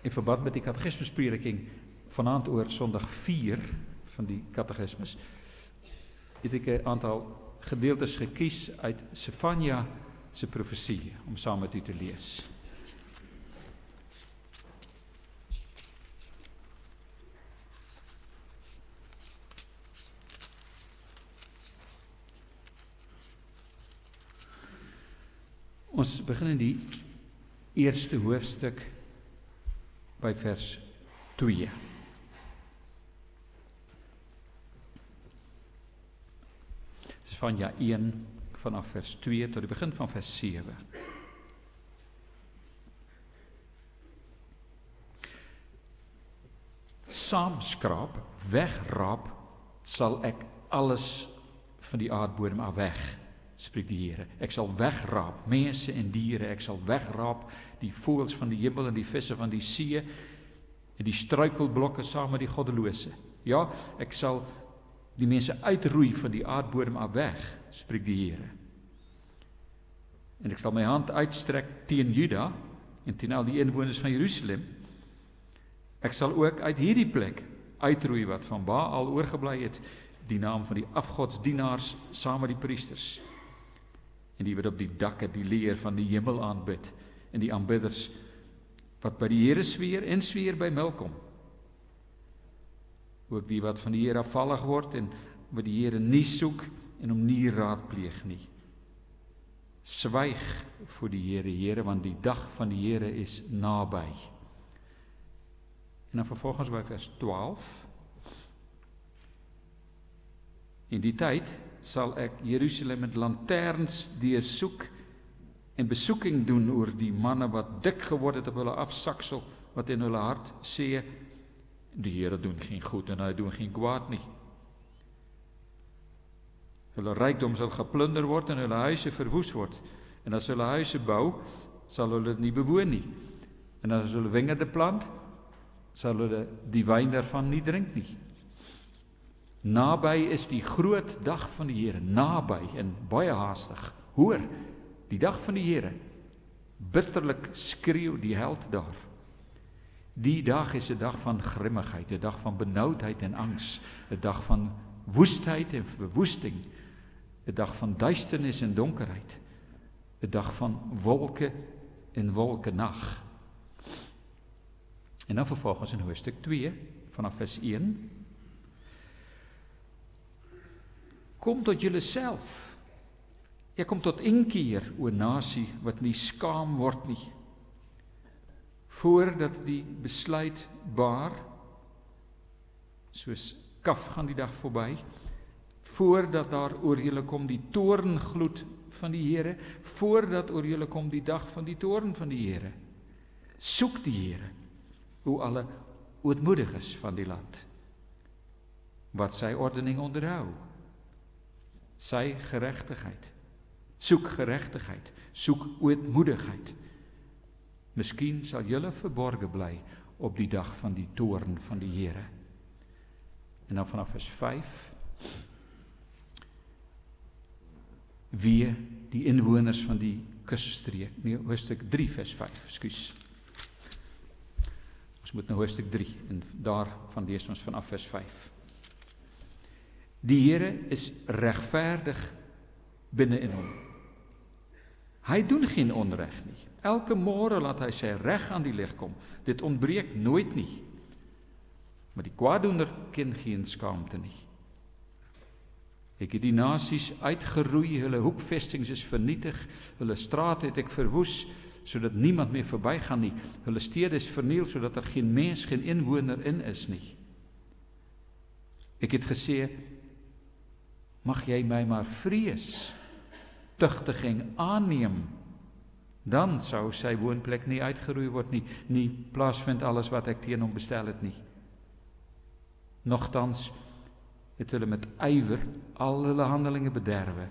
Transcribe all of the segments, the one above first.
in verband met die katekismusprediking vanaand oor Sondag 4 van die katekismus, het ek 'n aantal gedeeltes gekies uit Sefanja se profesie om saam met u te lees. Ons begin in die eerste hoofstuk by vers 2. Sefanja 1 vanaf vers 2 tot die begin van vers 7. Saamskraap, wegraap, sal ek alles van die aardbodem af weg, spreek die Here. Ek sal wegraap mense en diere, ek sal wegraap die voëls van die hemel en die visse van die see en die struikelblokke saam met die goddelose. Ja, ek sal die mense uitroei van die aardbodem af weg, spreek die Here. En ek sal my hand uitstrek teen Juda en teen al die inwoners van Jerusalem. Ek sal ook uit hierdie plek uitroei wat van Baal oorgebly het, die naam van die afgodsdienaars saam met die priesters. En die wat op die dakke die leer van die hemel aanbid, en die aanbidders wat by die Here sweer en sweer by Milkom. Ook die wat van die Here afvallig word en wat die Here nie soek en hom nie raadpleeg nie. Swyg voor die Here, want die dag van die Here is naby. En dan vervolgens by vers 12. In die tyd sal ek Jerusalem met lanterns deursoek en besoeking doen oor die manne wat dik geword het op hulle afsaksel, wat in hulle hart sê, die Here doen geen goed en hy doen geen kwaad nie. Hulle rykdom sal geplunder word en hulle huise verwoes word. En as hulle huise bou, sal hulle dit nie bewoon nie. En as hulle wingerde plant, sal hulle die wyn daarvan nie drink nie. Naby is die groot dag van die Here, naby en baie haastig. Hoor, die dag van die Here, bitterlik skreeu die held daar. Die dag is 'n dag van grimmigheid, 'n dag van benoudheid en angs, 'n dag van woestheid en verwoesting, 'n dag van duisternis en donkerheid, 'n dag van wolke en wolkenag. En dan vervolgens in hoofstuk 2, vanaf vers 1, kom tot julle self. Jy kom tot inkeer, o nasie, wat nie skaam word nie. Voordat die besluit baar, soos kaf gaan die dag verby, voordat daar oor julle kom die toorngloed van die Here, voordat oor julle kom die dag van die toorn van die Here. Soek die Here, hoe alle ootmoediges van die land, wat sy ordening onderhou. Sy geregtigheid. Soek geregtigheid, soek ootmoedigheid. Miskien sal julle verborge bly op die dag van die toorn van die Here. En dan vanaf vers 5. Wie die inwoners van die kusstreek, nee, hoofstuk 3 vers 5, ekskuus. Ons moet nou hoofstuk 3 en daarvan lees ons vanaf vers 5. Die Here is regverdig binne in hom. Hy doen geen onreg nie. Elke môre laat hy sy reg aan die lig kom. Dit ontbreek nooit nie. Maar die kwaaddoener ken geen skaamte nie. Ek het die nasies uitgeroei, hulle hoekvestings is vernietig, hulle strate het ek verwoes, sodat niemand meer verbygaan nie. Hulle stede is verniel, sodat daar geen mens, geen inwoner in is nie. Ek het gesê, mag jy my maar vrees, tugtiging aanneem, dan sou sy woonplek nie uitgeroei word nie plaasvind alles wat ek teen hom bestel het nie. Nogtans het hulle met ywer al hulle handelinge bederwe.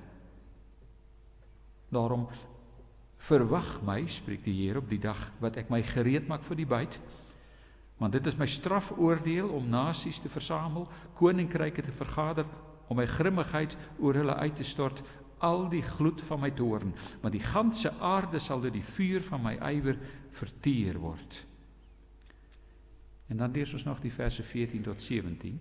Daarom verwag my, spreek die Here, op die dag wat ek my gereed maak vir die byt, want dit is my strafoordeel om nasies te versamel, koninkryke te vergader, om my grimmigheid oor hulle uit te stort, al die gloed van my toorn, want die ganse aarde sal deur die vuur van my ywer verteer word. En dan lees ons nog die verse 14 tot 17.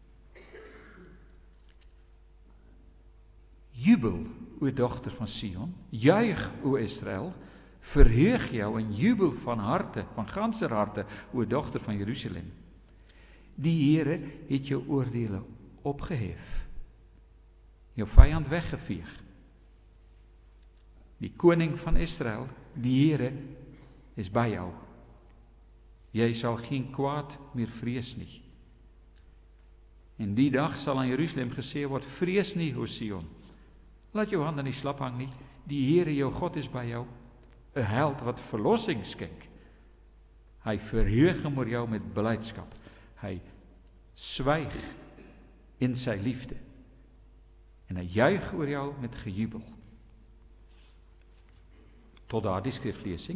Jubel, o dogter van Sion, juig, o Israel, verheug jou en jubel van harte, van ganser harte, o dogter van Jerusalem. Die Here het jou oordeele opgehef, jou vyand weggeveeg. Die koning van Israel, die Here, is by jou. Jy sal geen kwaad meer vrees nie. En die dag sal aan Jerusalem gesê word, vrees nie, o Sion. Laat jou hand in die slap hang nie. Die Here, jou God, is by jou. 'n held wat verlossing skenk. Hy verheug hom oor jou met blydskap. Hy swyg in sy liefde. En hy juig oor jou met gejubel. Tot daardie skriflesing.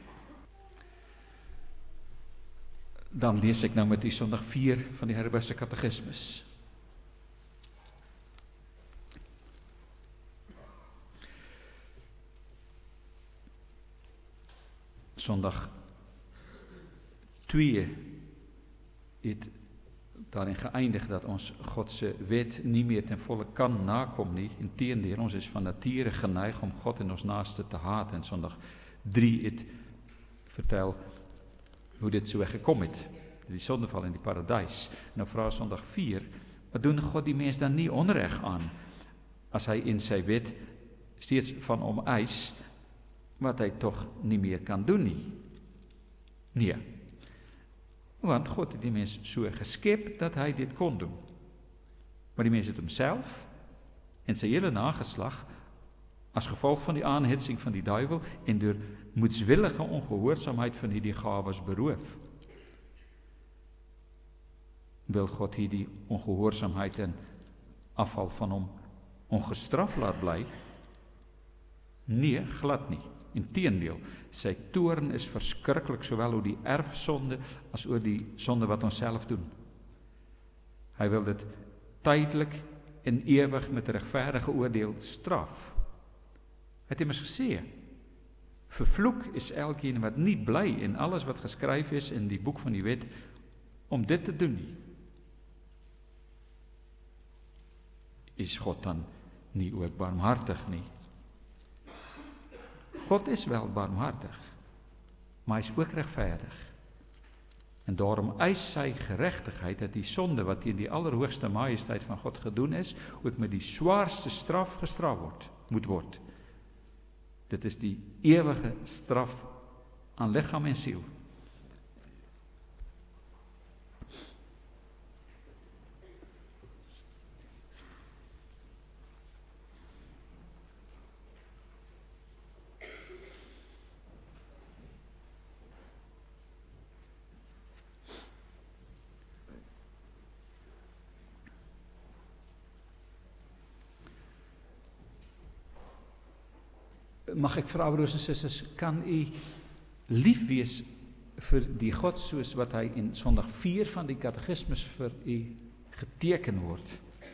Dan lees ek nou met u Sondag 4 van die Heidelbergse Katekismus. Sondag 2 het daarin geëindig dat ons God se wet nie meer ten volle kan nakom nie. Inteendeel, ons is van nature geneig om God en ons naaste te haat. En Sondag 3 het vertel hoe dit so gekom het. Die sondeval in die paradys. Nou vra Sondag 4, wat doen God die mens dan nie onreg aan, as hy in sy wet steeds van hom eis, wat hy tog nie meer kan doen nie? Nee. Want God het die mens so geskep, dat hy dit kon doen. Maar die mens het homself, en sy hele nageslag, as gevolg van die aanhitsing van die duiwel, en deur moedswillige ongehoorsaamheid van hierdie gawes beroof. Wil God hierdie ongehoorsaamheid en afval van hom ongestraf laat bly? Nee, glad nie. Inteendeel, sy toorn is verskriklik, sowel oor die erfsonde as oor die sonde wat ons self doen. Hy wil dit tydelik en ewig met regverdige oordeel straf. Het immers gesê, vervloek is elkeen wat nie bly in alles wat geskryf is in die boek van die wet, om dit te doen nie. Is God dan nie ook barmhartig nie? God is wel barmhartig, maar hy is ook regverdig. En daarom eis sy geregtigheid dat die sonde wat teen die allerhoogste majesteit van God gedoen is, ook met die swaarste straf gestraf moet word. Dit is die ewige straf aan liggaam en siel. Mag ek vra, broers en susters, kan u lief wees vir die God soos wat hy in Sondag 4 van die Katekismus vir u geteken word?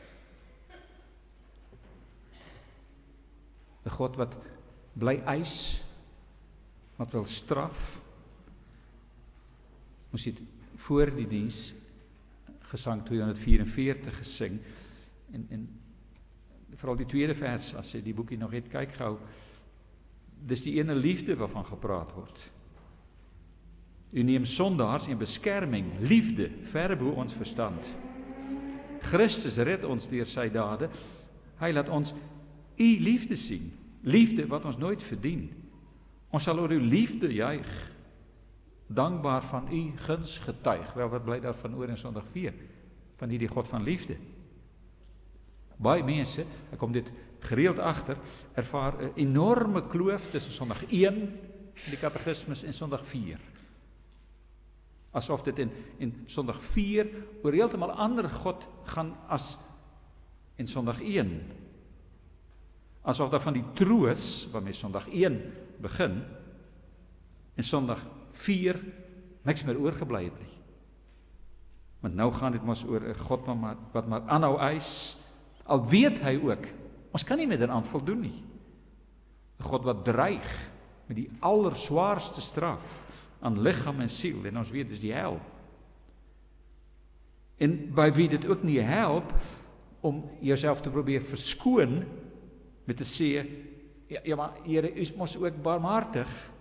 'n God wat bly eis, wat wil straf. Ons het voor die diens gesang 244 gesing, en vooral die tweede vers, as jy die boekie nog het, kyk gou. Dis die ene liefde waarvan gepraat word. U neem sondaars in beskerming, liefde, ver bo ons verstand. Christus red ons deur sy dade. Hy laat ons u liefde sien, liefde wat ons nooit verdien. Ons sal oor uw liefde juig, dankbaar van u guns getuig. Wel, wat bly daarvan oor in Sondag 4, van hierdie God van liefde? Baie mense, ek kom dit gereeld agter, ervaar 'n enorme kloof tussen Sondag 1 in die Katekismus en Sondag 4. Asof dit in Sondag 4 oor heeltemal ander God gaan as in Sondag 1. Asof daar van die troos, waarmee Sondag 1 begin, en Sondag 4 niks meer oorgebly het nie. Want nou gaan dit mos oor 'n God wat maar aanhou eis, al weet hy ook, ons kan nie met daaraan voldoen nie. 'n God wat dreig met die allerswaarste straf aan liggaam en siel, en ons weet dis die hel. En by wie dit ook nie help om jouself te probeer verskoon met te sê, ja maar Here, u is mos ook barmhartig.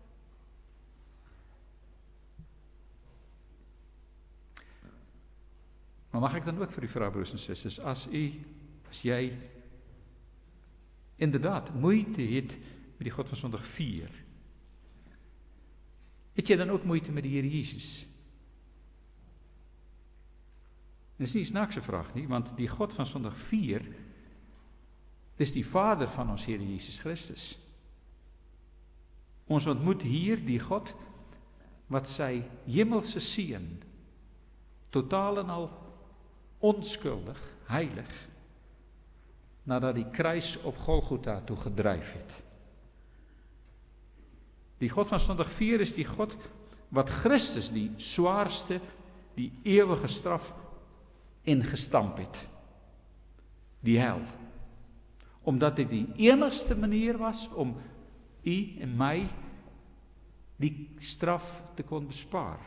Maar mag ek dan ook vir u vra, broers en susters, as jy inderdaad moeite het met die God van Sondag 4, het jy dan ook moeite met die Here Jesus? Dit is nie 'n snaakse vraag nie, want die God van Sondag 4 is die Vader van ons Here Jesus Christus. Ons ontmoet hier die God wat sy hemelse seun totaal en al onskuldig, heilig, nadat die kruis op Golgotha toe gedryf het. Die God van Sondag 4 is die God wat Christus die swaarste, die ewige straf ingestamp het. Die hel. Omdat dit die enigste manier was om u en my die straf te kon bespaar.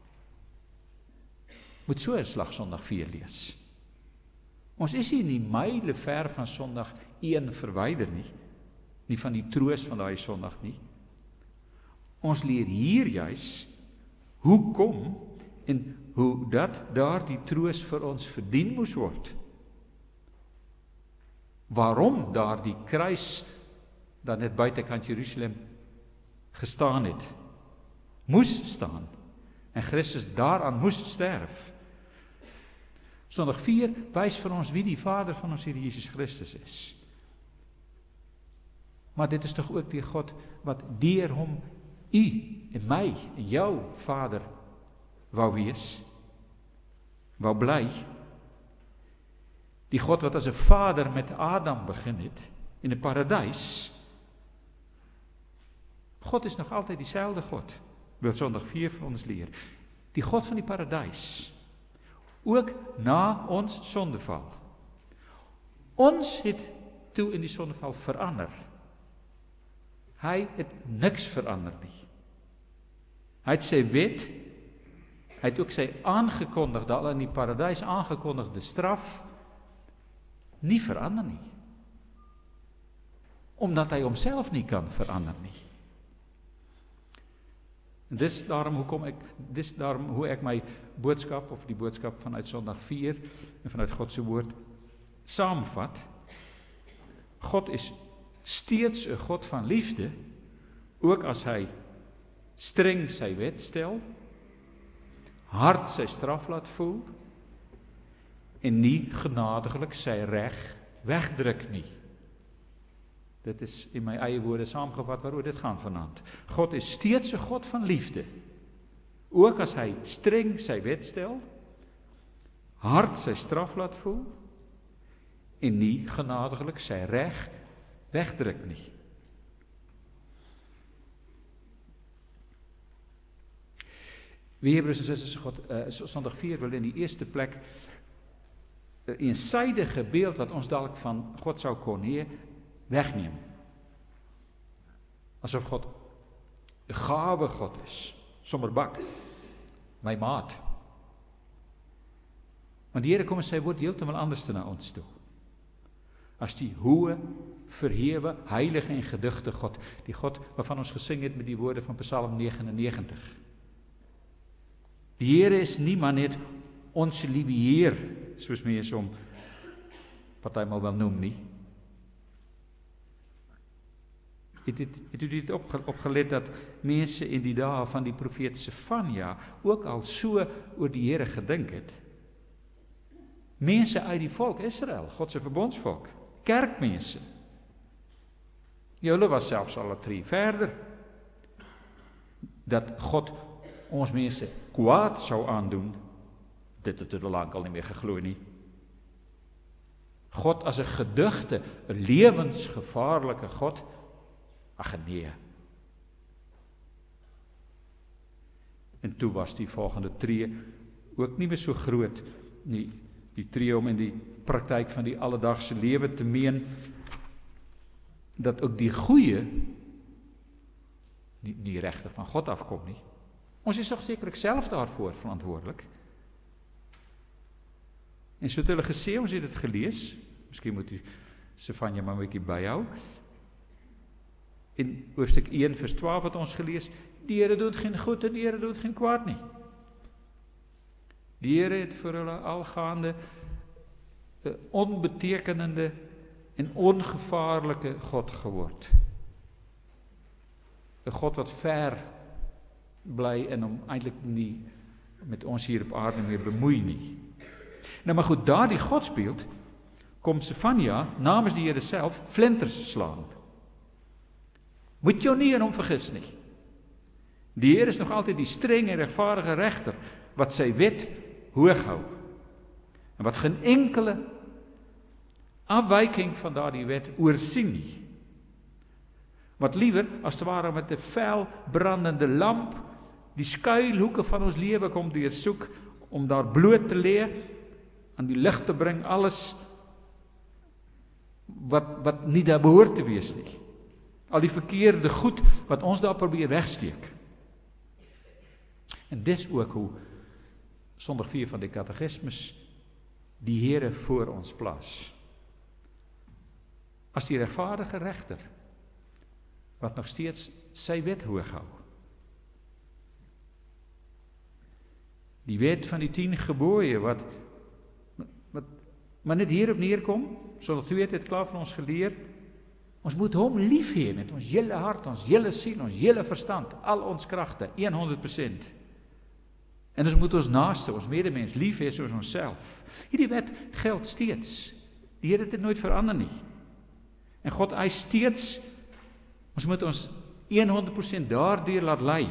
Moet so 'n slag Sondag 4 lees. Ons is hier nie myle ver van Sondag 1 verwyder nie van die troos van daai Sondag nie. Ons leer hier juis hoe kom en hoe dat daar die troos vir ons verdien moes word. Waarom daar die kruis dan net buitekant Jerusalem gestaan het, moes staan en Christus daaraan moes sterf. Sondag 4 wys vir ons wie die Vader van ons Here Jesus Christus is. Maar dit is tog ook die God wat deur hom u en my en jou Vader wou wees, wou bly. Die God wat as 'n vader met Adam begin het in 'n paradys. God is nog altyd dieselfde God, wil Sondag 4 vir ons leer. Die God van die paradys, ook na ons sondeval. Ons het toe in die sondeval verander. Hy het niks verander nie. Hy het sy wet, hy het ook sy aangekondigde, al in die paradys aangekondigde straf, nie verander nie. Omdat hy homself nie kan verander nie. En dis daarom hoe ek my boodskap, of die boodskap vanuit Sondag 4, en vanuit God se woord, saamvat. God is steeds 'n God van liefde, ook as hy streng sy wet stel, hard sy straf laat voel, en nie genadiglik sy reg wegdruk nie. Dit is in my eie woorde saamgevat waaroor dit gaan vanaand. God is steeds 'n God van liefde, ook as hy streng sy wet stel, hard sy straf laat voel, en nie genadiglik sy reg wegdruk nie. Wie Hebreërs en susters, God, Sondag 4 wil in die eerste plek 'n eensydige beeld wat ons dalk van God sou kon hê, wegneem. Asof God 'n gawe God is, sommer bak, my maat. Want die Here kom in sy woord heeltemal anders na ons toe. As die hoë, verhewe, heilige en gedigte God, die God waarvan ons gesing het met die woorde van Psalm 99. Die Here is nie maar net ons liewe Heer, soos mense hom partymal wel noem nie. Het u dit opgelet dat mense in die dae van die profeet Sefanja ook al so oor die Here gedink het? Mense uit die volk Israel, God se verbondsvolk, kerkmense. Hulle was selfs al 'n tree verder. Dat God ons mense kwaad sou aandoen, dit het hulle lank al nie meer geglo nie. God as 'n gedigte, 'n lewensgevaarlike God, ag nee. En toe was die volgende tree ook nie meer so groot nie, die tree om in die praktyk van die alledaagse lewe te meen, dat ook die goeie nie regtig van God afkom nie. Ons is toch sekerlik self daarvoor verantwoordelik. En so het hulle gesê, ons het dit gelees, miskien moet Stefania maar 'n bietjie byhou, in hoofstuk 1 vers 12 wat ons gelees, die Here doen geen goed en die Here doen geen kwaad nie. Die Here het vir hulle algaande 'n onbetekenende en ongevaarlike God geword. 'n God wat ver bly en hom eintlik nie met ons hier op aarde meer bemoei nie. Nou maar goed, daardie godsbeeld kom Stefania namens die Here self flinters slaan. Moet jou nie in hom vergis nie. Die Here is nog altyd die streng en regverdige regter wat sy wet hoog hou. En wat geen enkele afwyking van daardie wet oorsien nie. Wat liewer as te ware met 'n fel brandende lamp die skuilhoeke van ons lewe kom deursoek om daar bloot te lê, aan die lig te bring alles wat nie daar behoort te wees nie. Al die verkeerde goed wat ons daar probeer wegsteek. En dis ook hoe Sondag 4 van die Katekismes die Here voor ons plaas. As die regverdige regter wat nog steeds sy wet hoog hou. Die wet van die 10 gebooie wat maar net hierop neerkom, Sondag 2 het dit klaar van ons geleer. Ons moet hom lief hê met ons hele hart, ons hele siel, ons hele verstand, al ons kragte, 100%. En ons moet ons naaste, ons medemens lief hê soos onsself. Hierdie wet geld steeds. Die Here het dit nooit verander nie. En God eis steeds, ons moet ons 100% daardeur laat lei.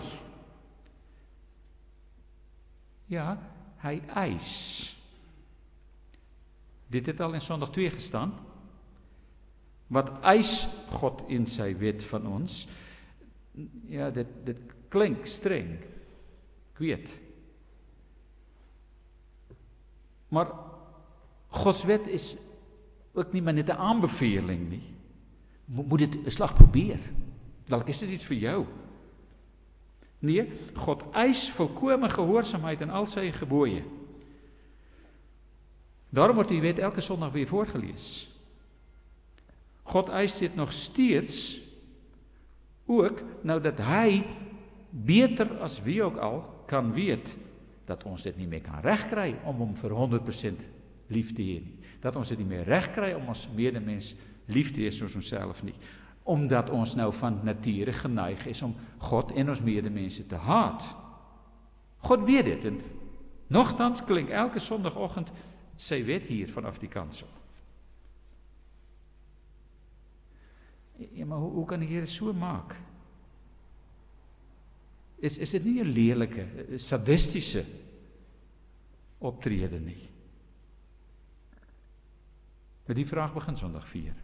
Ja, hy eis. Dit het al in Sondag 2 gestaan. Wat eis God in sy wet van ons? Ja, dit klink streng. Ek weet. Maar Gods wet is ook nie maar net 'n aanbeveling nie. Moet dit 'n slag probeer. Dalk is dit iets vir jou. Nee, God eis volkome gehoorsaamheid in al sy gebooie. Daarom word die wet elke Sondag weer voorgelees. God eis dit nog steeds, ook nou dat hy beter as wie ook al kan weet, dat ons dit nie meer kan regkry om hom vir 100% lief te hê nie. Dat ons dit nie meer regkry om ons medemens lief te hê soos onsself nie. Omdat ons nou van nature geneig is om God en ons medemense te haat. God weet dit en nogtans klink elke Sondagoggend sy wet hier vanaf die kansel. Ja, maar hoe kan die Here so maak? Is dit nie 'n lelike, sadistiese optrede nie? Met die vraag begin Sondag 4.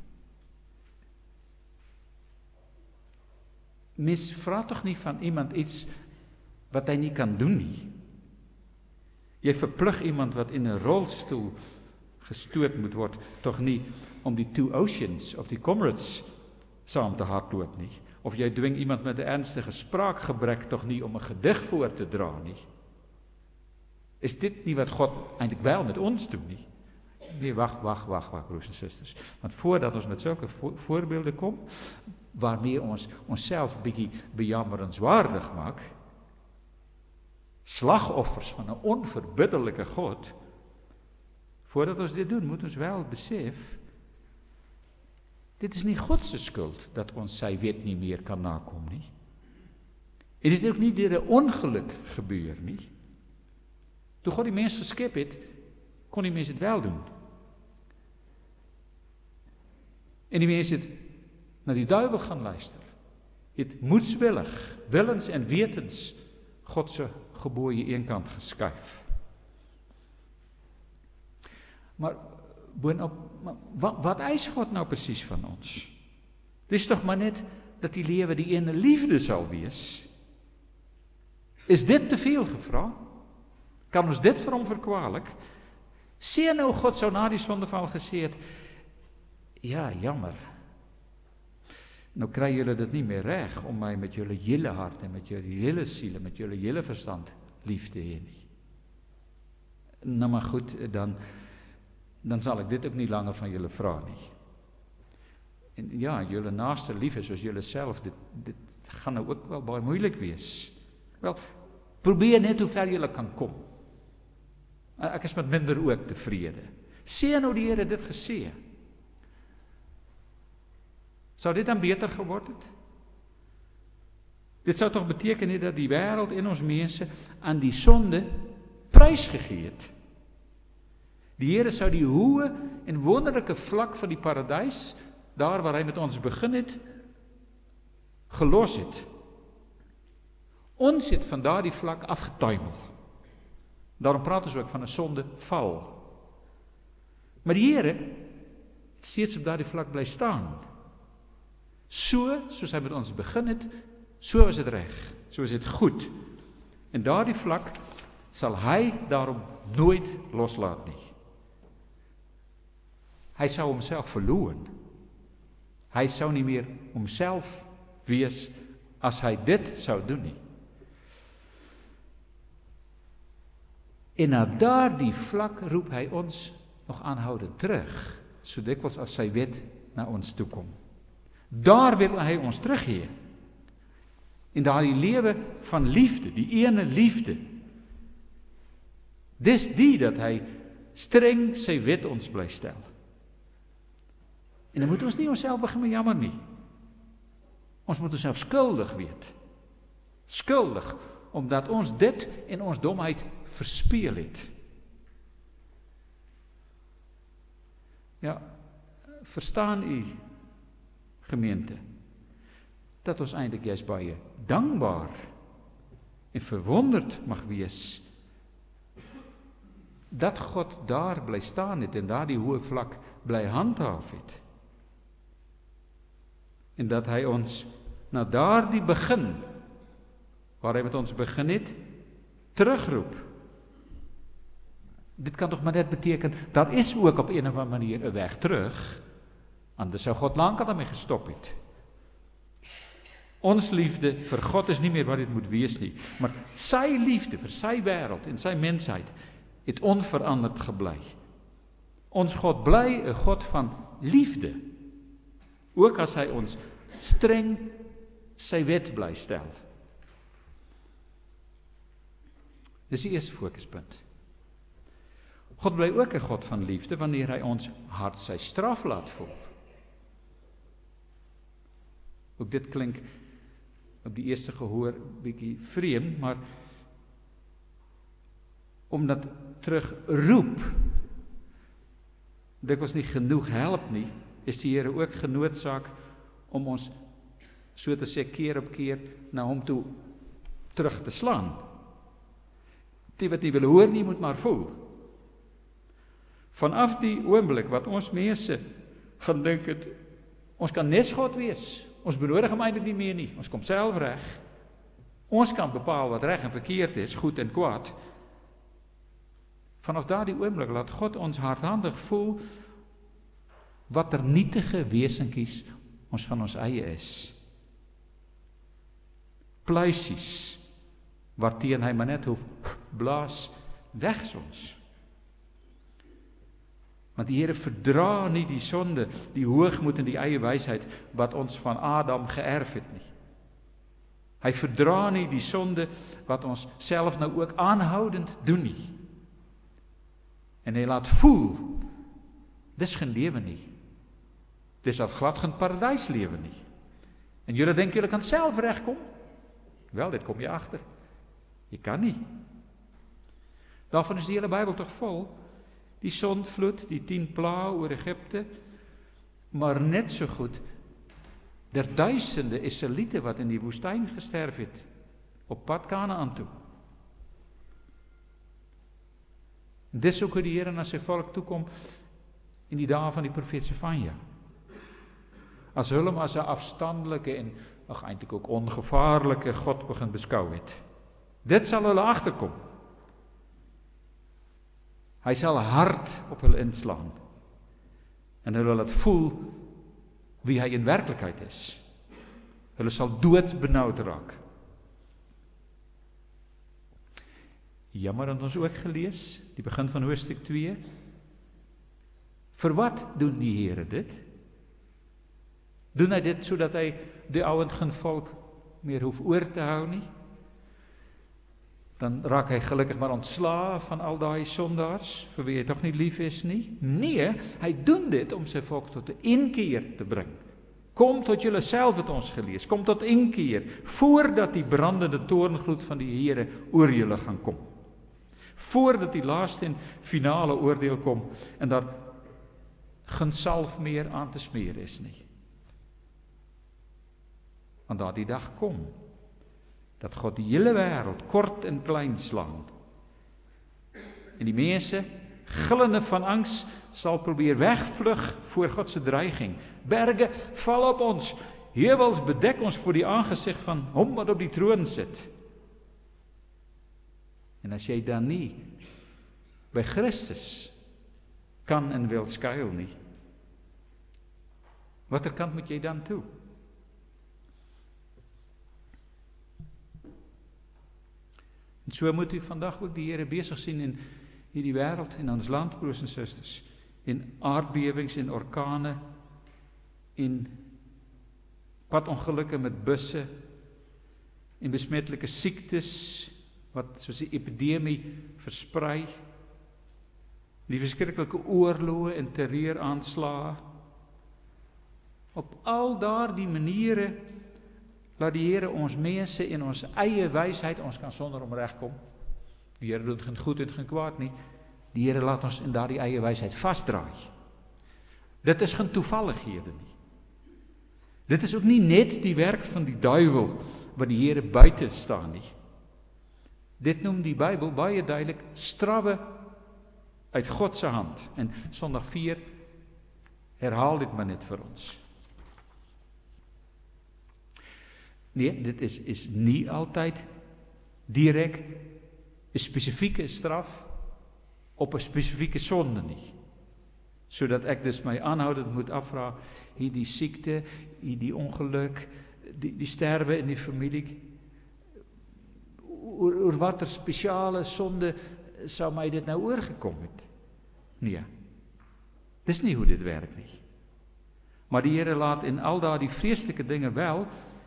Mens vra tog nie van iemand iets wat hy nie kan doen nie. Jy verplig iemand wat in 'n rolstoel gestoot moet word, tog nie om die Two Oceans of die Comrades saam te hardloop nie. Of jy dwing iemand met 'n ernstige spraakgebrek tog nie om 'n gedig voor te dra nie. Is dit nie wat God eintlik wel met ons doen nie? Nee, wag, broers en susters. Want voordat ons met sulke voorbeelde kom, waarmee ons onsself bietjie bejammerenswaardig maak, slagoffers van 'n onverbiddelike God, voordat ons dit doen, moet ons wel besef, dit is nie God se skuld dat ons sy wet nie meer kan nakom nie. En dit het ook nie deur 'n ongeluk gebeur nie. Toe God die mens geskep het, kon die mens dit wel doen. En die mens het na die duiwel gaan luister. Het moedswillig, willens en wetens God se gebooie eenkant geskuif. Maar boonop, wat eis God nou presies van ons? Dis tog maar net dat die lewe die ene liefde sal wees. Is dit te veel gevra? Kan ons dit vir hom verkwalik? Sê nou God sou na die sondeval gesê het, ja, jammer. Nou kry julle dit nie meer reg om my met julle hele hart en met julle hele siel en met julle hele verstand lief te hê nie. Nou maar goed, dan dan sal ek dit ook nie langer van julle vra nie. En ja, julle naaste lief is soos julle self, dit gaan nou ook wel baie moeilik wees. Wel, probeer net hoe ver julle kan kom. Ek is met minder ook tevrede. Sê nou die Here dit gesê. Sou dit dan beter geword het? Dit sou tog beteken dat die wêreld en ons mense aan die sonde prys gegee het. Die Here sou die hoë en wonderlike vlak van die paradys, daar waar hy met ons begin het, gelos het. Ons het van daardie vlak afgetuimel. Daarom praat ons ook van 'n sondeval. Maar die Here het steeds op daardie vlak bly staan. Soos hy met ons begin het, so is dit reg, so is dit goed. En daardie vlak sal hy daarom nooit loslaat nie. Hy sou homself verloon. Hy sou nie meer homself wees as hy dit sou doen nie. En na daardie vlak roep hy ons nog aanhoudend terug, so dikwels as sy wet na ons toe kom. Daar wil hy ons teruggee. En daardie lewe van liefde, die ene liefde, dis die dat hy streng sy wet ons bly stel. En dan moet ons nie onsself begin met jammer nie. Ons moet onsself skuldig weet. Skuldig, omdat ons dit en ons domheid verspeel het. Ja, verstaan u, gemeente, dat ons eintlik juist baie dankbaar en verwonderd mag wees dat God daar bly staan het en daar die hoë vlak bly handhaaf het. En dat hy ons na daardie begin, waar hy met ons begin het, terugroep. Dit kan toch maar net beteken, daar is ook op een of ander manier 'n weg terug, anders sou God lank al daarmee gestop het. Ons liefde vir God is nie meer wat dit moet wees nie, maar sy liefde vir sy wêreld en sy mensheid het onveranderd gebly. Ons God bly 'n God van liefde, ook as hy ons streng sy wet bly stel. Dis die eerste fokuspunt. God bly ook 'n God van liefde wanneer hy ons hart sy straf laat voel. Ook dit klink op die eerste gehoor bietjie vreemd, maar omdat terugroep dikwels nie genoeg help nie, is die Here ook genoodsaak om ons so te sê keer op keer na hom toe terug te slaan. Die wat nie wil hoor nie, moet maar voel. Vanaf die oomblik wat ons mense gedink het, ons kan net God wees, ons benodig hom eintlik nie meer nie, ons kom self reg, ons kan bepaal wat reg en verkeerd is, goed en kwaad. Vanaf daardie oomblik laat God ons hardhandig voel wat er nietige wesenkies ons van ons eie is. Pluisies, waarteen hy maar net hoef blaas, weg ons. Want die Here verdra nie die sonde, die hoogmoed en die eie wysheid wat ons van Adam geërf het nie. Hy verdra nie die sonde wat ons self nou ook aanhoudend doen nie. En hy laat voel, dis geen lewe nie. Dis al glad geen paradyslewe nie. En julle dink julle kan self regkom? Wel, dit kom jy agter. Jy kan nie. Daarvan is die hele Bybel tog vol. Die sondvloed, die 10 plaae oor Egipte, maar net so goed der duisende Israeliete wat in die woestyn gesterf het, op pad Kanaan toe. En dis ook hoe die Here na sy volk toekom in die dae van die profeet Sefanja. As hulle hom as 'n afstandelike en eintlik ook ongevaarlike God begin beskou het. Dit sal hulle agterkom. Hy sal hard op hulle inslaan en hulle laat voel wie hy in werklikheid is. Hulle sal doodsbenoud raak. Jammer dat ons ook gelees, die begin van hoofstuk 2, Vir wat doen die Here dit? Doen hy dit sodat hy die ouend geen volk meer hoef oor te hou nie? Dan raak hy gelukkig maar ontslae van al daai sondaars, vir wie hy tog nie lief is nie. Nee, hy doen dit om sy volk tot 'n inkeer te bring. Kom tot julle self, het ons gelees, kom tot inkeer, voordat die brandende toorngloed van die Here oor julle gaan kom. Voordat die laaste en finale oordeel kom, en daar geen salf meer aan te smeer is nie. Want daardie dag kom, dat God die hele wêreld kort en klein slaan. En die mense, gillende van angs, sal probeer wegvlug voor God se dreiging. Berge val op ons, heuwels bedek ons voor die aangesig van hom wat op die troon sit. En as jy dan nie by Christus kan en wil skuil nie, watter kant moet jy dan toe? En so moet u vandag ook die Here besig sien in hierdie wêreld, in ons land, broers en susters, in aardbewings en orkane, en padongelukke met busse, en besmettelike siektes, wat soos 'n epidemie versprei, die verskriklike oorloë en terreuraanslae. Op al daardie maniere laat die Here ons mense in ons eie wysheid, ons kan sonder hom regkom. Die Here doen geen goed en geen kwaad nie. Die Here laat ons in daardie eie wysheid vasdraai. Dit is geen toevallighede nie. Dit is ook nie net die werk van die duiwel wat die Here buite staan nie. Dit noem die Bybel baie duidelik strawwe uit God se hand. En Sondag 4 herhaal dit maar net vir ons. Nee, dit is nie altyd direk 'n spesifieke straf op 'n spesifieke sonde nie. Sodat ek dus my aanhoudend moet afvra, hierdie siekte, hierdie ongeluk, die sterwe in die familie, oor watter spesiale sonde sou my dit nou oorgekom het? Nee, dis nie hoe dit werk nie. Maar die Here laat in al daardie vreeslike dinge wel,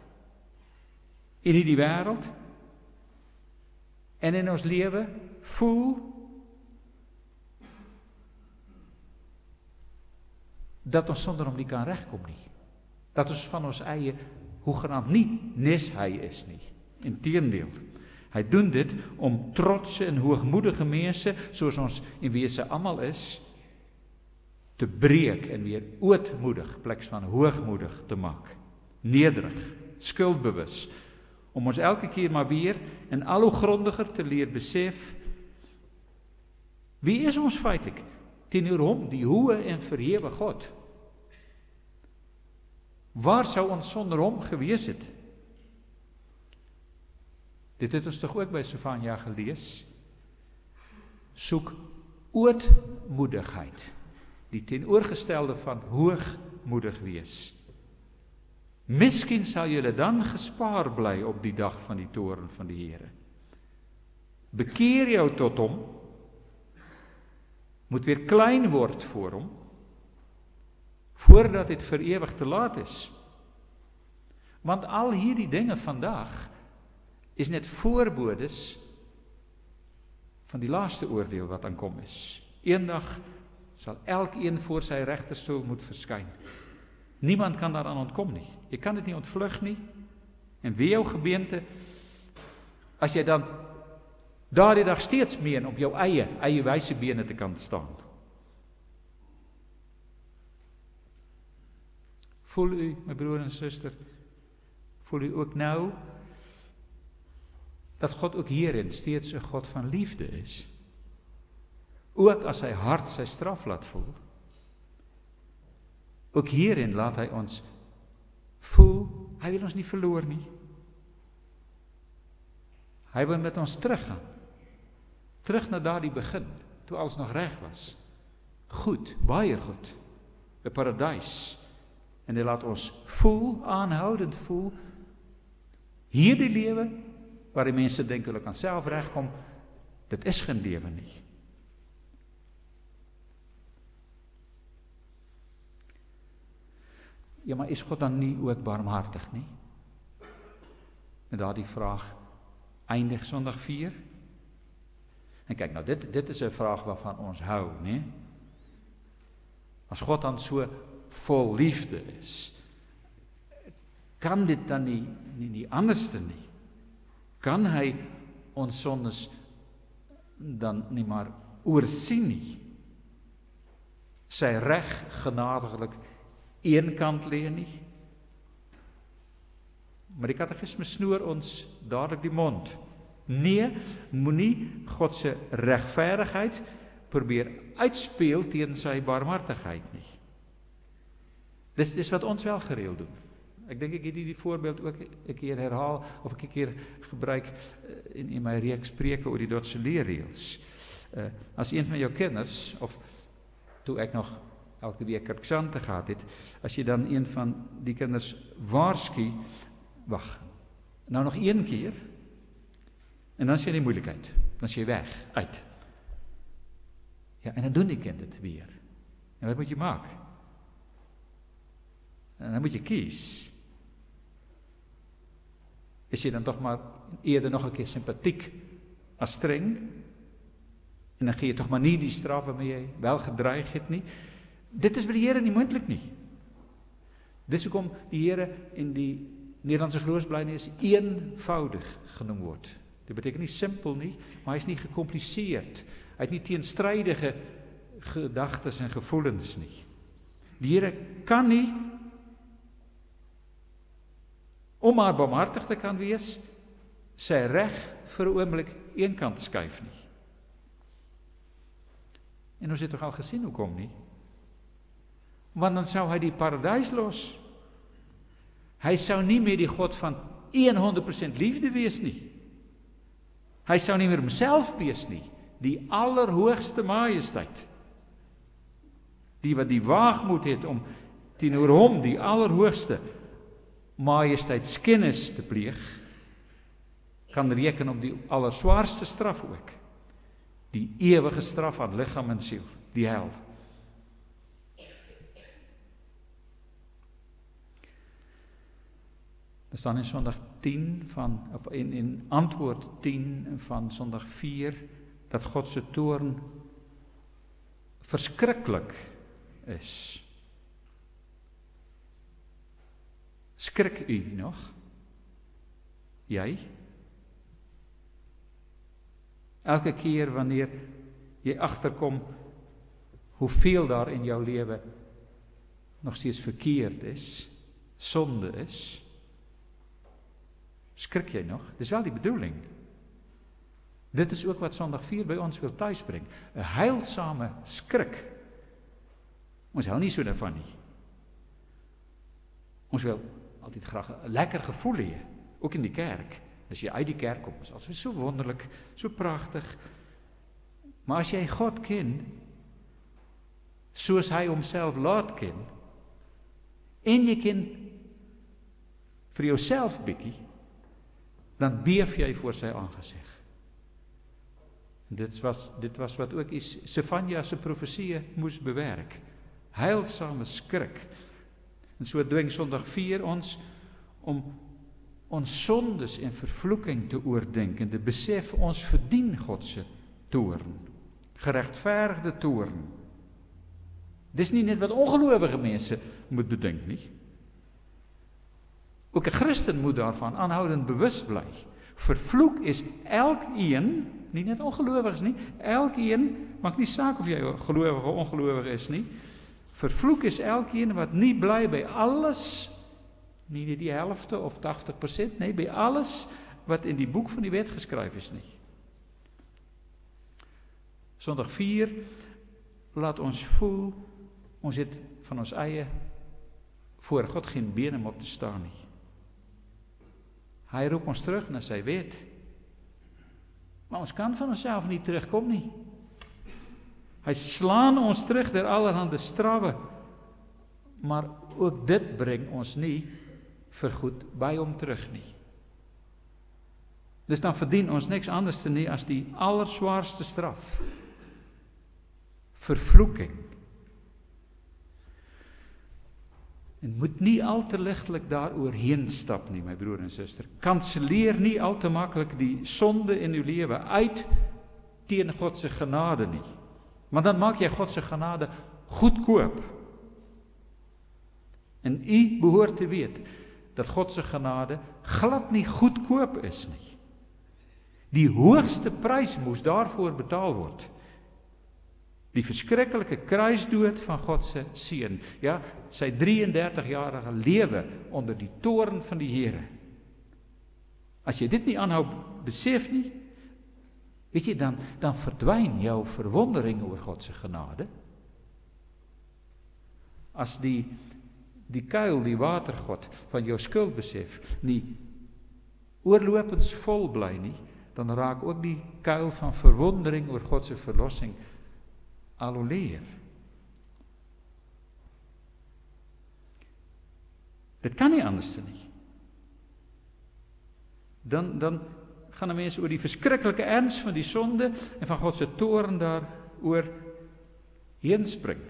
in hierdie wêreld en in ons lewe voel dat ons sonder hom nie kan regkom nie. Dat ons van ons eie hoegenaamd nie neshy is nie. Inteendeel, hy doen dit om trotse en hoogmoedige mense, soos ons in wese almal is, te breek en weer ootmoedig, pleks van hoogmoedig te maak. Nederig, skuldbewus, om ons elke keer maar weer en al hoe grondiger te leer besef, wie is ons feitelik teenoor hom, die hoë en verhewe God? Waar sou ons sonder hom gewees het? Dit het ons tog ook by Sefanja gelees. Soek ootmoedigheid, die teenoorgestelde van hoogmoedig wees. Miskien sal julle dan gespaar bly op die dag van die toorn van die Here. Bekeer jou tot hom, moet weer klein word voor hom, voordat dit vir ewig te laat is. Want al hierdie dinge vandag is net voorbodes van die laaste oordeel wat aankom is. Eendag sal elkeen voor sy regterstoel moet verskyn. Niemand kan daaraan ontkom nie. Jy kan dit nie ontvlug nie. En wie jou gebeente, as jy dan daardie dag steeds meen op jou eie wyse bene te kan staan. Voel u, my broer en suster, voel u ook nou dat God ook hierin steeds 'n God van liefde is? Ook as hy hard sy straf laat voel. Ook hierin laat hy ons voel, hy wil ons nie verloor nie. Hy wil met ons teruggaan. Terug na daardie begin, toe alles nog reg was. Goed, baie goed. 'n Paradys. En hy laat ons voel, aanhoudend voel, hierdie lewe, waar die mense dink hulle kan self regkom, dit is geen lewe nie. Ja, maar is God dan nie ook barmhartig nie? En daardie vraag eindig Sondag 4. En kyk nou, dit is 'n vraag waarvan ons hou, né? As God dan so vol liefde is, kan dit dan nie anderste nie? Kan hy ons sondes dan nie maar oorsien nie? Sy reg genadiglik een kant lê nie? Maar die katekisme snoer ons dadelik die mond. Nee, moenie God se regverdigheid probeer uitspeel teen sy barmhartigheid nie. Dis wat ons wel gereeld doen. Ek dink ek het die voorbeeld ook 'n keer herhaal of ek 'n keer gebruik in my reeks preke oor die Dordtse leerreëls. As een van jou kinders, of toe ek nog elke week kerksante gehad het, as jy dan een van die kinders waarsku, wag, nou nog een keer, en dan is jy in die moeilikheid, dan is jy weg, uit. Ja, en dan doen die kind dit weer. En wat moet jy maak? En dan moet jy kies. Is jy dan toch maar eerder nog 'n keer sympathiek as streng? En dan gee jy toch maar nie die straf waarmee jy wel gedreig het nie? Dit is by die Here nie moontlik nie. Dis hoekom die Here in die Nederlandse geloofsbelijdenis eenvoudig genoem word. Dit beteken nie simpel nie, maar hy is nie gecompliseerd. Hy het nie teenstrydige gedagtes en gevoelens nie. Die Here kan nie, om maar barmhartig te kan wees, sy reg vir 'n oomblik eenkant skuif nie. En ons het toch al gesien hoekom nie? Want dan sou hy die paradys los. Hy sou nie meer die God van 100% liefde wees nie. Hy sou nie meer homself wees nie, die allerhoogste majesteit. Die wat die waagmoed het om teenoor hom, die allerhoogste majesteitskennis te pleeg, kan reken op die allerswaarste straf ook. Die ewige straf aan liggaam en siel, die hel. Er staan in Sondag 10 of in antwoord 10 van Sondag 4 dat God se toorn verskriklik is. Skrik u nog? Jy? Elke keer wanneer jy agterkom hoeveel daar in jou lewe nog steeds verkeerd is, sonde is, skrik jy nog? Dis wel die bedoeling. Dit is ook wat Sondag 4 by ons wil tuisbring. 'n Heilsame skrik. Ons hou nie so daarvan nie. Ons wil altyd graag 'n lekker gevoel hê, ook in die kerk. As jy uit die kerk kom, is alles so wonderlik, so pragtig. Maar as jy God ken, soos hy homself laat ken, en jy ken vir jouself bietjie, dan beef jy voor sy aangesig. En dit was wat ook Sefanja se profesie moes bewerk. Heilsame skrik. En so dwing Sondag 4 ons om ons sondes en vervloeking te oordink en te besef ons verdien God se toorn, geregverdigde toorn. Dis nie net wat ongelowige mense moet bedink nie. Ook 'n Christen moet daarvan aanhoudend bewus bly. Vervloek is elkeen, nie net ongelowiges nie, elkeen, maak nie saak of jy gelowige of ongelowige is nie. Vervloek is elkeen wat nie bly by alles, nie die helfte of 80%, nee, by alles wat in die boek van die wet geskryf is nie. Sondag 4 laat ons voel, ons het van ons eie voor God geen been om op te staan nie. Hy roep ons terug na sy wet. Maar ons kan van onsself nie terugkom nie. Hy slaan ons terug deur allerhande strawwe. Maar ook dit bring ons nie vergoed by hom terug nie. Dus dan verdien ons niks anders nie as die allerswaarste straf. Vervloeking. En moet nie al te ligtelik daar oorheen stap nie, my broer en suster. Kanselleer nie al te maklik die sonde in uw lewe uit teen God se genade nie. Want dan maak jy God se genade goedkoop. En u behoort te weet dat God se genade glad nie goedkoop is nie. Die hoogste prys moes daarvoor betaal word. Die verskriklike kruisdood van God se seun, ja, sy 33-jarige lewe onder die toorn van die Here. As jy dit nie aanhou besef nie, weet jy, dan verdwyn jou verwondering oor God se genade. As die kuil, die watergod van jou skuld besef, nie oorlopends vol bly nie, dan raak ook die kuil van verwondering oor God se verlossing al hoe leer. Dit kan nie anders nie. Dan gaan 'n mens oor die verskriklike erns van die sonde en van God se toorn daaroor heen spring.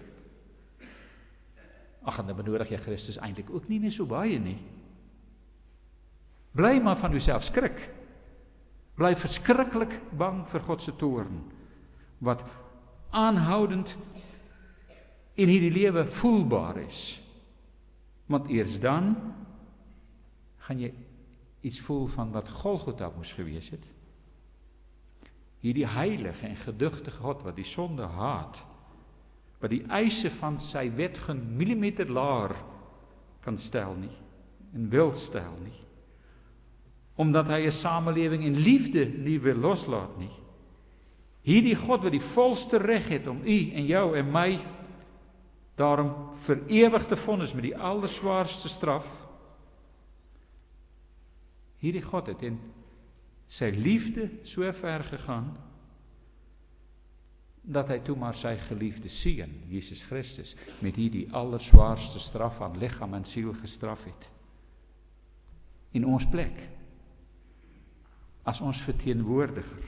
Ag, en dan benodig jy Christus eintlik ook nie meer so baie nie. Bly maar van jouself skrik. Bly verskriklik bang vir God se toorn, wat aanhoudend in hierdie lewe voelbaar is. Want eers dan gaan jy iets voel van wat Golgotha moes gewees het. Hierdie heilige en gedugtige God wat die sonde haat, wat die eise van sy wet geen millimeter laer kan stel nie, en wil stel nie. Omdat hy 'n samelewing in liefde nie wil loslaat nie. Hierdie God wat die volste reg het om u en jou en my daarom vir ewig te vonnis met die allerswaarste straf. Hierdie God het in sy liefde so ver gegaan, dat hy toe maar sy geliefde seun, Jesus Christus, met hierdie allerswaarste straf aan liggaam en siel gestraf het. In ons plek, as ons verteenwoordiger.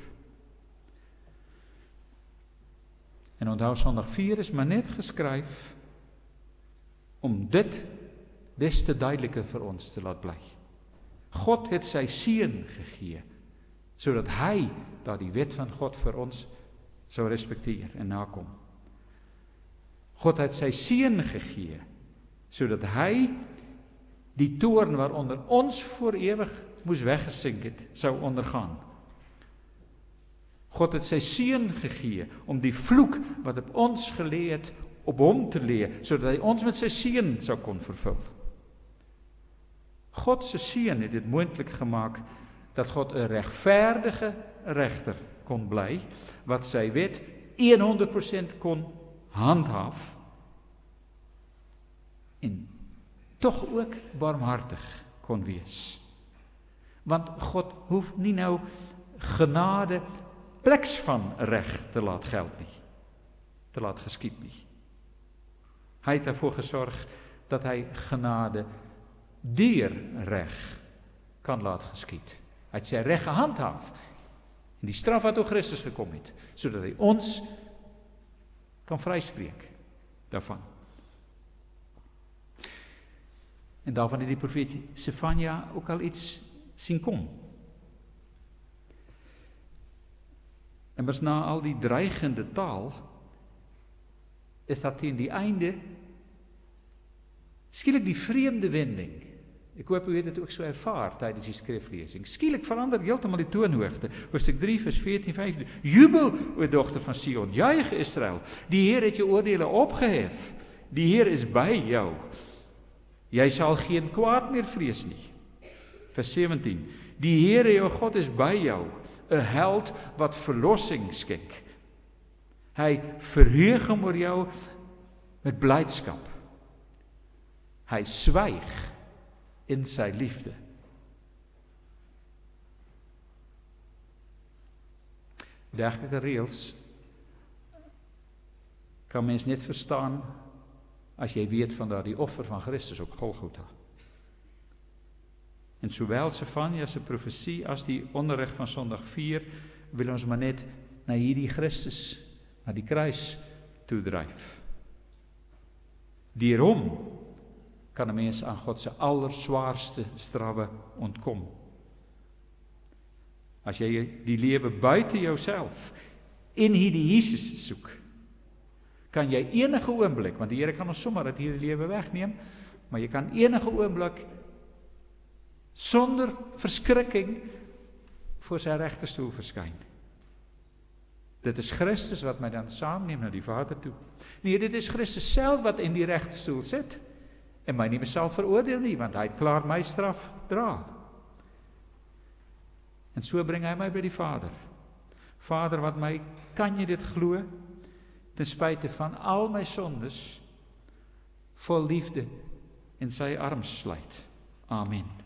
En onthou, Sondag 4 is maar net geskryf om dit des te duideliker vir ons te laat bly. God het sy seun gegee, sodat hy daardie wet van God vir ons sou respekteer en nakom. God het sy seun gegee, sodat hy die toorn waaronder ons voor ewig moes weggesink het, sou ondergaan. God het sy seun gegee om die vloek wat op ons gelê het, op hom te lê, sodat hy ons met sy seun sou kon vervul. God se seun het dit moontlik gemaak dat God 'n regverdige regter kon bly, wat sy wet 100% kon handhaaf, en tog ook barmhartig kon wees. Want God hoef nie nou genade pleks van reg te laat geld nie, te laat geskied nie. Hy het daarvoor gesorg dat hy genade deur reg kan laat geskied. Hy het sy reg gehandhaaf en die straf wat oor Christus gekom het, sodat hy ons kan vryspreek daarvan. En daarvan het die profeet Sefanja ook al iets sien kom. En was na al die dreigende taal, is dat teen die einde skielik die vreemde wending. Ek hoop u het dit ook so ervaar tydens die skriflesing. Skielik verander heeltemal die toonhoogte. Hoofstuk 3 vers 14-15. Jubel, o dogter van Sion, juig Israel. Die Here het jou oordeele opgehef. Die Here is by jou. Jy sal geen kwaad meer vrees nie. Vers 17. Die Here jou God is by jou, 'n held wat verlossing skenk. Hy verheug hom oor jou met blydskap. Hy swyg in sy liefde. Dergelike reëls kan mens net verstaan as jy weet van daardie offer van Christus op Golgotha. En sowel Sefanja se profesie as die onderrig van Sondag 4 wil ons maar net na hierdie Christus, na die kruis toedryf. Deur hom kan 'n mens aan God se allerswaarste strawwe ontkom. As jy die lewe buite jouself in hierdie Jesus soek, kan jy enige oomblik, want die Here kan ons sommer uit hierdie lewe wegneem, maar jy kan enige oomblik sonder verskrikking voor sy regterstoel verskyn. Dit is Christus wat my dan saamneem na die Vader toe. Nee, dit is Christus self wat in die regterstoel sit en my nie meer sal veroordeel nie, want hy het klaar my straf dra. En so bring hy my by die Vader. Vader wat my, kan jy dit glo, ten spyte van al my sondes, vol liefde in sy arms sluit. Amen.